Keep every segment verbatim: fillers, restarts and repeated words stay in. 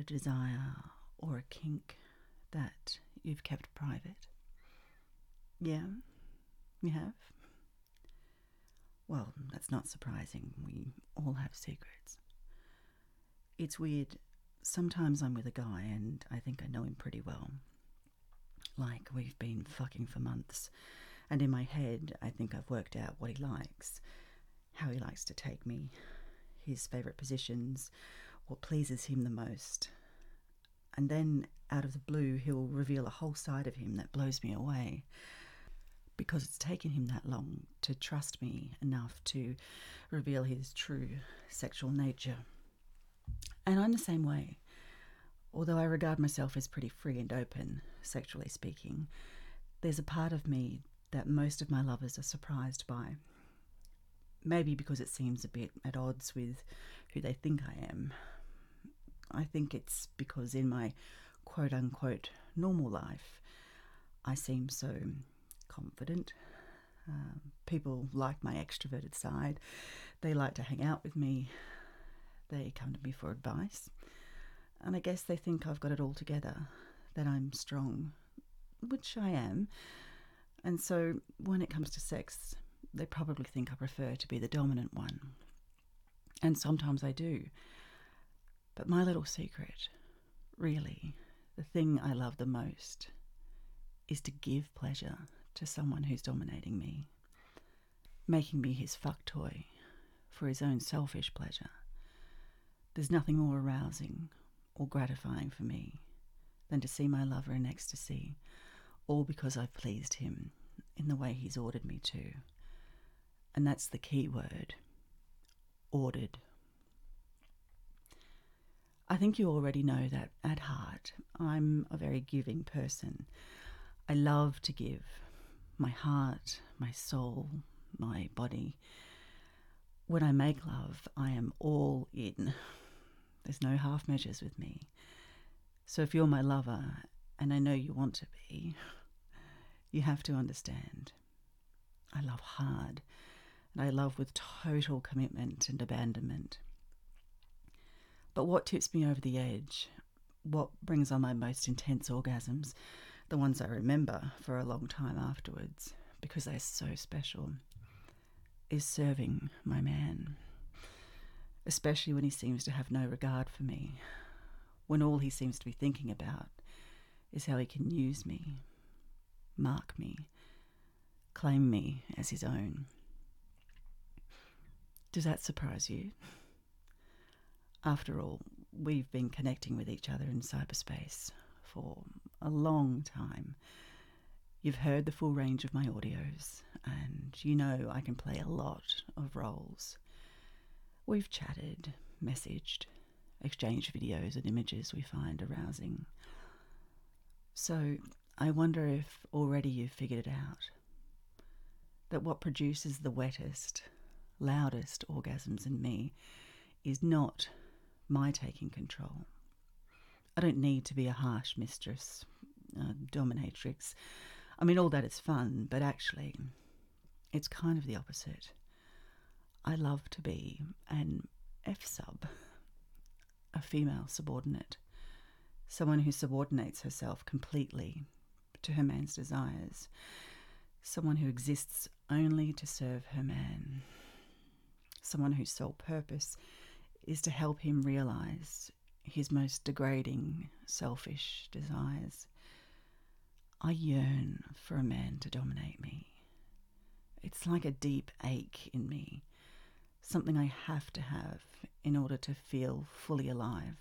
a desire or a kink that you've kept private? Yeah, you have? Well, that's not surprising. We all have secrets. It's weird. Sometimes I'm with a guy and I think I know him pretty well. Like we've been fucking for months. And in my head, I think I've worked out what he likes, how he likes to take me, his favourite positions, what pleases him the most. And then, out of the blue, he'll reveal a whole side of him that blows me away. Because it's taken him that long to trust me enough to reveal his true sexual nature. And I'm the same way. Although I regard myself as pretty free and open, sexually speaking, there's a part of me that most of my lovers are surprised by. Maybe because it seems a bit at odds with who they think I am. I think it's because in my quote-unquote normal life, I seem so confident. Uh, people like my extroverted side. They like to hang out with me. They come to me for advice. And I guess they think I've got it all together, that I'm strong, which I am. And so when it comes to sex, they probably think I prefer to be the dominant one. And sometimes I do. But my little secret, really, the thing I love the most, is to give pleasure to someone who's dominating me, making me his fuck toy for his own selfish pleasure. There's nothing more arousing or gratifying for me than to see my lover in ecstasy, all because I've pleased him in the way he's ordered me to. And that's the key word, ordered. I think you already know that at heart, I'm a very giving person. I love to give my heart, my soul, my body. When I make love, I am all in. There's no half measures with me. So if you're my lover, and I know you want to be, you have to understand. I love hard, and I love with total commitment and abandonment. But what tips me over the edge, what brings on my most intense orgasms, the ones I remember for a long time afterwards, because they're so special, is serving my man. Especially when he seems to have no regard for me, when all he seems to be thinking about is how he can use me, mark me, claim me as his own. Does that surprise you? After all, we've been connecting with each other in cyberspace for a long time. You've heard the full range of my audios, and you know I can play a lot of roles. We've chatted, messaged, exchanged videos and images we find arousing. So I wonder if already you've figured it out, that what produces the wettest, loudest orgasms in me is not my taking control. I don't need to be a harsh mistress, a dominatrix. I mean, all that is fun, but actually, it's kind of the opposite. I love to be an F-sub, a female subordinate, someone who subordinates herself completely to her man's desires, someone who exists only to serve her man, someone whose sole purpose is to help him realize his most degrading, selfish desires. I yearn for a man to dominate me. It's like a deep ache in me, something I have to have in order to feel fully alive.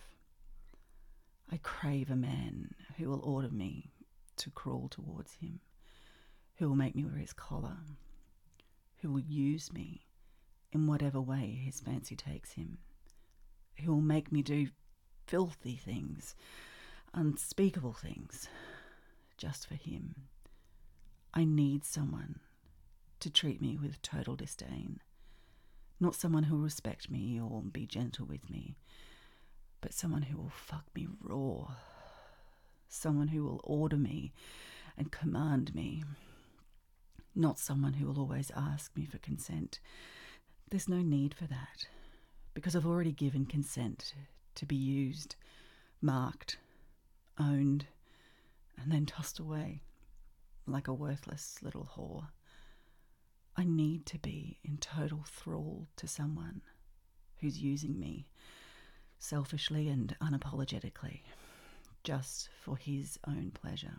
I crave a man who will order me to crawl towards him, who will make me wear his collar, who will use me in whatever way his fancy takes him, who will make me do filthy things, unspeakable things, just for him. I need someone to treat me with total disdain. Not someone who will respect me or be gentle with me, but someone who will fuck me raw. Someone who will order me and command me. Not someone who will always ask me for consent. There's no need for that, because I've already given consent to be used marked, owned, and then tossed away like a worthless little whore. I need to be in total thrall to someone who's using me selfishly and unapologetically just for his own pleasure.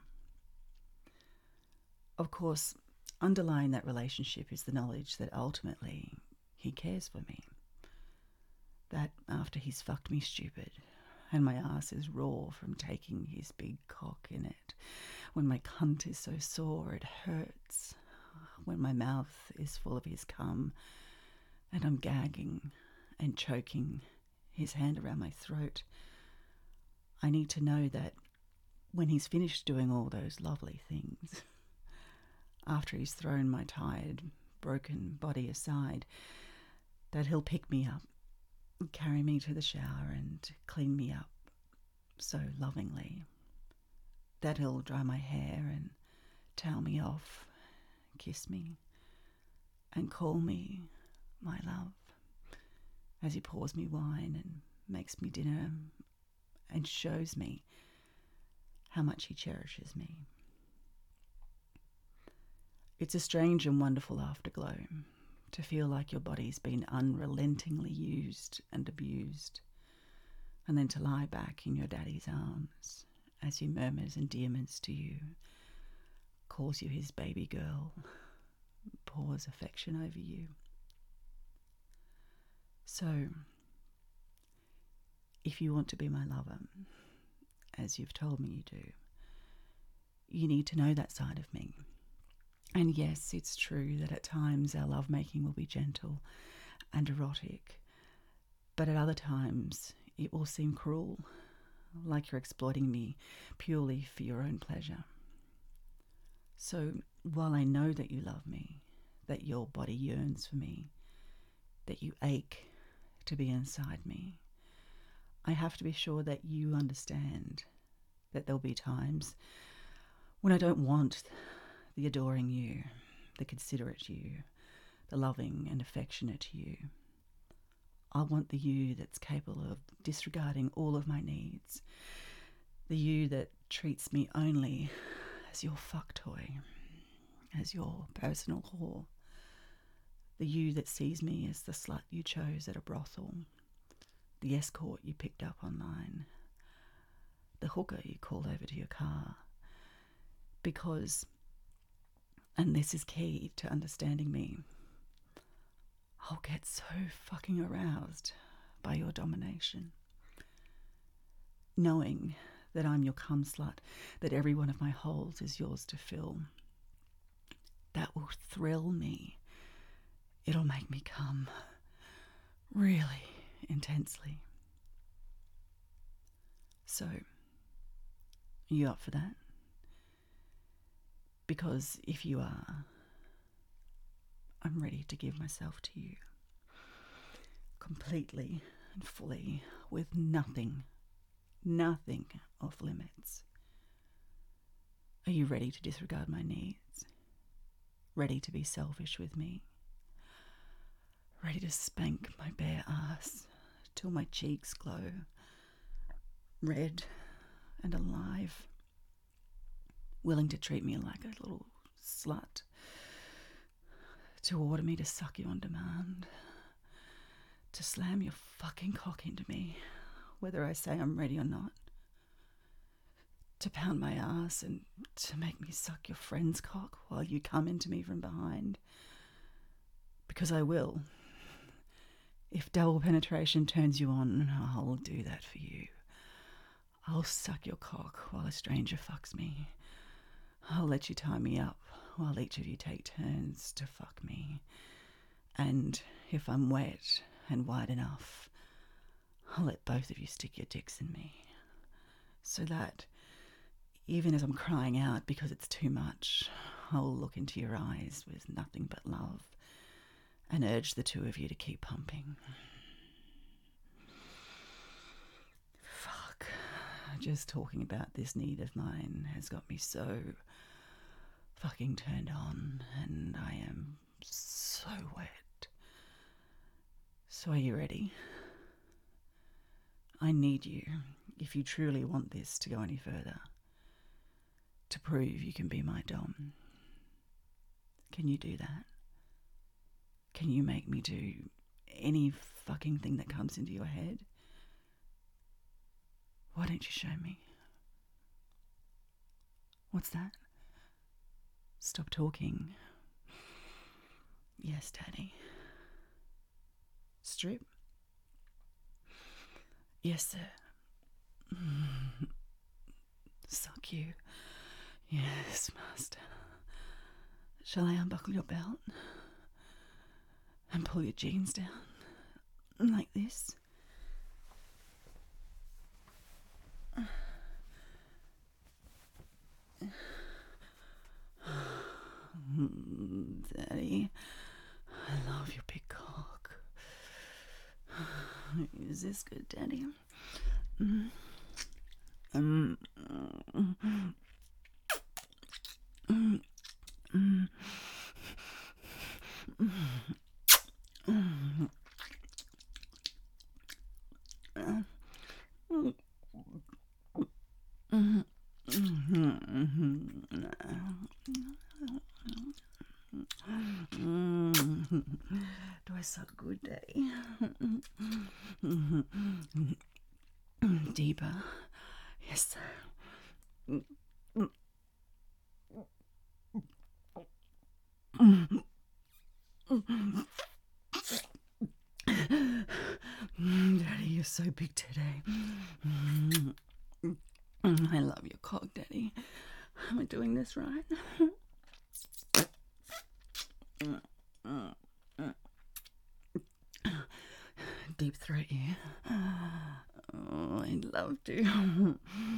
Of course, underlying that relationship is the knowledge that ultimately he cares for me. That after he's fucked me stupid and my ass is raw from taking his big cock in it, when my cunt is so sore it hurts, when my mouth is full of his cum and I'm gagging and choking his hand around my throat, I need to know that when he's finished doing all those lovely things, after he's thrown my tired, broken body aside, that he'll pick me up, carry me to the shower and clean me up so lovingly, that he'll dry my hair and towel me off, kiss me and call me my love as he pours me wine and makes me dinner and shows me how much he cherishes me. It's a strange and wonderful afterglow to feel like your body's been unrelentingly used and abused, and then to lie back in your daddy's arms as he murmurs endearments to you, calls you his baby girl, pours affection over you. So, if you want to be my lover, as you've told me you do, you need to know that side of me. And yes, it's true that at times our lovemaking will be gentle and erotic, but at other times it will seem cruel, like you're exploiting me purely for your own pleasure. So while I know that you love me, that your body yearns for me, that you ache to be inside me, I have to be sure that you understand that there'll be times when I don't want the adoring you, the considerate you, the loving and affectionate you. I want the you that's capable of disregarding all of my needs, the you that treats me only as your fuck toy, as your personal whore, the you that sees me as the slut you chose at a brothel, the escort you picked up online, the hooker you called over to your car. Because, and this is key to understanding me, I'll get so fucking aroused by your domination. Knowing that I'm your cum slut, that every one of my holes is yours to fill, that will thrill me. It'll make me come really intensely. So, are you up for that? Because if you are, I'm ready to give myself to you completely and fully, with nothing, nothing off limits. Are you ready to disregard my needs? Ready to be selfish with me? Ready to spank my bare ass till my cheeks glow red and alive? Willing to treat me like a little slut, to order me to suck you on demand, to slam your fucking cock into me, whether I say I'm ready or not, to pound my ass and to make me suck your friend's cock while you come into me from behind. Because I will. If double penetration turns you on, I'll do that for you. I'll suck your cock while a stranger fucks me. I'll let you tie me up while each of you take turns to fuck me. And if I'm wet and wide enough, I'll let both of you stick your dicks in me. So that, even as I'm crying out because it's too much, I'll look into your eyes with nothing but love and urge the two of you to keep pumping. Fuck. Just talking about this need of mine has got me so fucking turned on, and I am so wet. So are you ready? I need you, if you truly want this to go any further, to prove you can be my dom. Can you do that? Can you make me do any fucking thing that comes into your head? Why don't you show me? What's that? Stop talking. Yes, Daddy. Strip? Yes, sir. Suck you. Yes, master. Shall I unbuckle your belt and pull your jeans down like this? Daddy, I love your big cock. Is this good, Daddy? Mm. Um. Mm. Mm. Mm. Mm. Do I suck good, Daddy? Deeper. Yes, sir. Daddy, you're so big today. I love your cock, Daddy. Am I doing this right? Deep throat, yeah. Oh, I'd love to.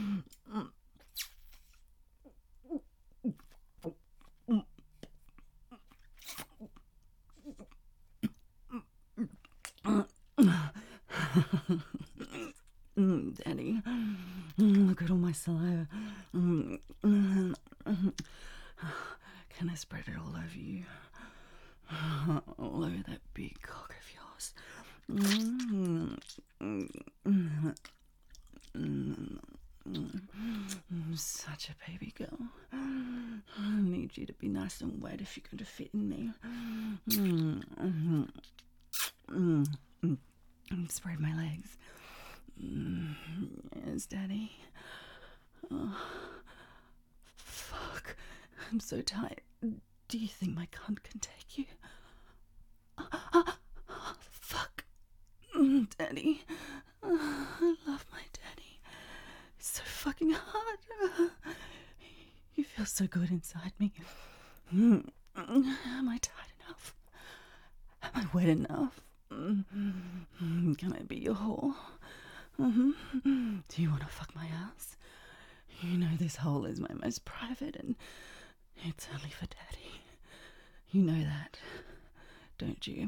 Mm, Daddy, mm, look at all my saliva. Mm, mm, mm. Can I spread it all over you? All over that big cock of yours. Mm, mm, mm, mm, mm. Such a baby girl. I need you to be nice and wet if you're going to fit in me. Mm, mm, mm, mm. Spread my legs. Mm, yes, Daddy. Oh, fuck. I'm so tired. Do you think my cunt can take you? Oh, oh, oh, fuck. Mm, Daddy. Oh, I love my daddy. It's so fucking hard. You feel so good inside me. Mm, am I tight enough? Am I wet enough? Mm, can I be your whore? Mm-hmm. Do you want to fuck my ass? You know this hole is my most private and it's only for Daddy. You know that, don't you?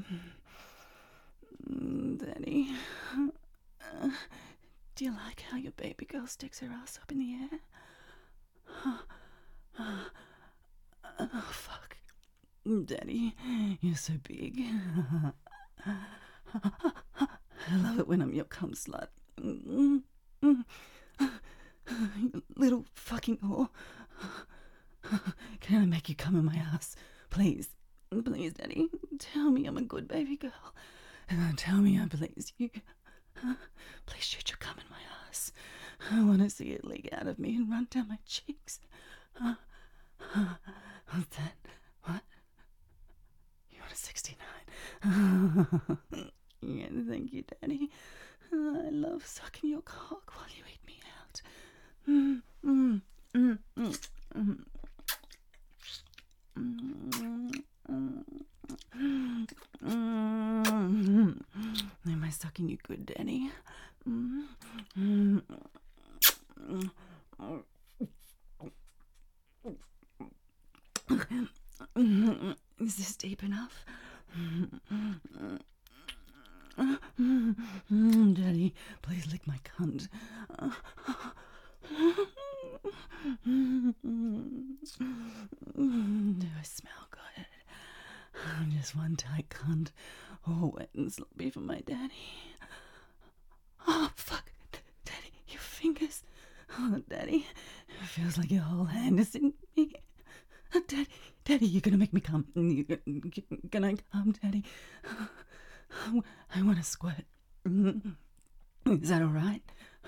Mm, Daddy, uh, do you like how your baby girl sticks her ass up in the air? Oh, oh, oh fuck. Daddy, you're so big. I love it when I'm your cum slut. You little fucking whore. Can I make you come in my ass? Please. Please, Daddy. Tell me I'm a good baby girl. Tell me I please you. Please shoot your cum in my ass. I want to see it leak out of me and run down my cheeks. What's that? What? You want a sixty-nine? Yeah, thank you, Daddy. I love sucking your cock while you eat me out. Mm, mm, mm, mm, mm. Mm, mm, mm. Am I sucking you good, Daddy? Mm, mm, mm. Is this deep enough? Daddy, please lick my cunt. Do I smell good? Just one tight cunt, all wet and sloppy for my daddy. Oh, fuck. Oh, Daddy, it feels like your whole hand is in me. Daddy, Daddy, you're gonna make me come. Can I come, Daddy? I want to squirt. Is that all right?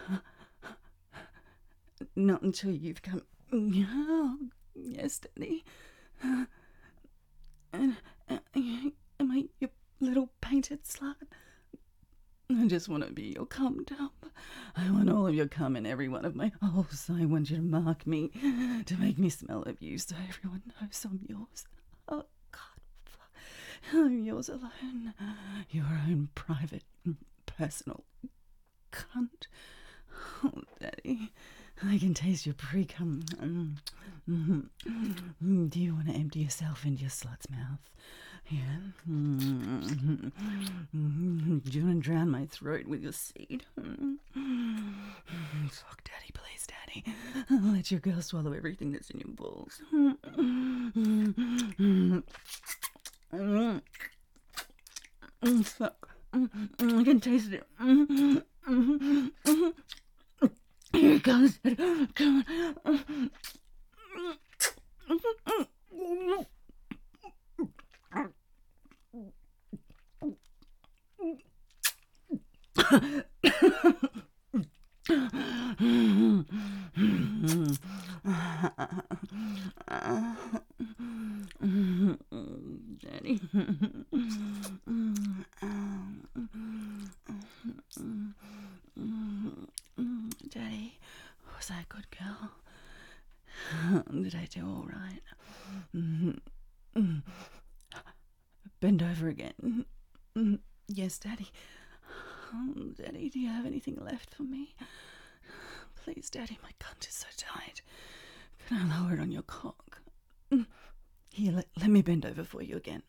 Not until you've come. Oh, yes, Daddy. And uh, am I your little painted slut? I just want to be your cum dump. I want all of your cum in every one of my holes. I want you to mark me, to make me smell of you so everyone knows I'm yours. Oh, God, fuck. I'm yours alone. Your own private, personal cunt. Oh, Daddy, I can taste your pre-cum. Mm. Mm-hmm. Do you want to empty yourself into your slut's mouth? Yeah. Mm-hmm. Do you want to drown my throat with your seed? Mm-hmm. Fuck, Daddy, please, Daddy. I'll let your girl swallow everything that's in your balls. Mm-hmm. Fuck. Mm-hmm. I can taste it. Mm-hmm. Mm-hmm. Here it comes. Come on. Daddy. Daddy, was I a good girl? Did I do all right? Bend over again. Yes, Daddy. Oh, Daddy, do you have anything left for me? Please, Daddy, my cunt is so tight. Can I lower it on your cock? Here, let, let me bend over for you again.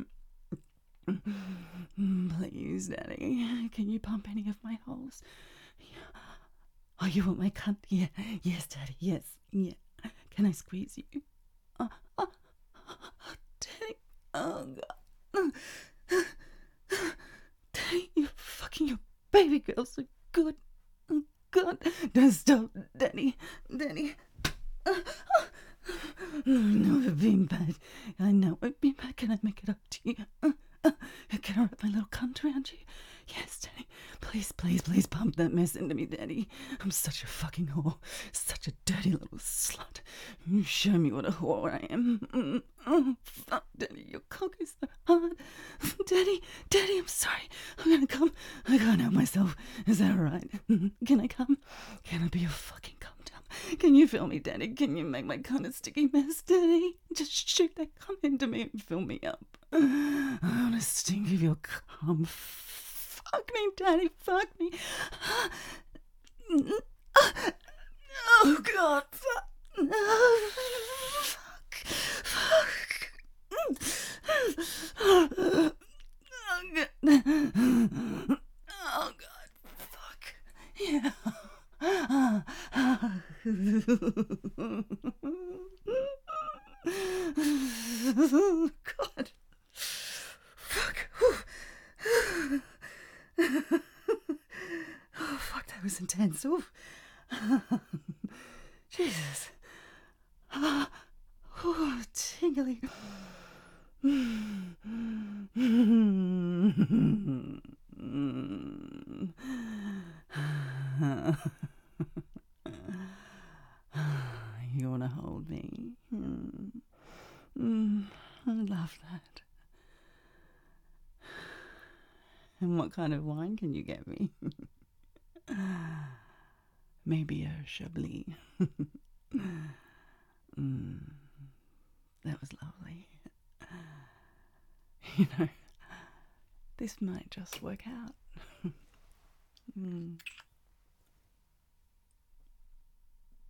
Please, Daddy, can you pump any of my holes? Oh, you want my cunt? Yeah, yes, Daddy, yes, yeah. Can I squeeze you? Oh, oh, oh Daddy, oh God. Daddy, you're fucking your baby girl so good. Oh, God, don't stop, Daddy, Daddy. I know I've been bad. I know I've been bad. Can I make it up to you? Uh, uh, can I wrap my little cunt around you? Yes, Daddy. Please, please, please pump that mess into me, Daddy. I'm such a fucking whore. Such a dirty little slut. You show me what a whore I am. Mm, oh, fuck, Daddy. Your cock is so hard. Daddy, Daddy, I'm sorry. I'm gonna come. I can't help myself. Is that alright? Can I come? Can I be your fucking cum dump? Can you fill me, Daddy? Can you make my cunt a sticky mess, Daddy? Just shoot that cum into me and fill me up. I want to stink of your cum. Fuck me, Daddy, fuck me. Oh, God, fuck. Oh, fuck. Fuck. Oh, God. Oh, God, fuck. Yeah. God. Fuck. Oh, fuck, that was intense. Ooh. Jesus. Oh, oh, tingly. You want to hold me? Mm, I love that. And what kind of wine can you get me? Maybe a Chablis. mm, that was lovely. You know, this might just work out. mm.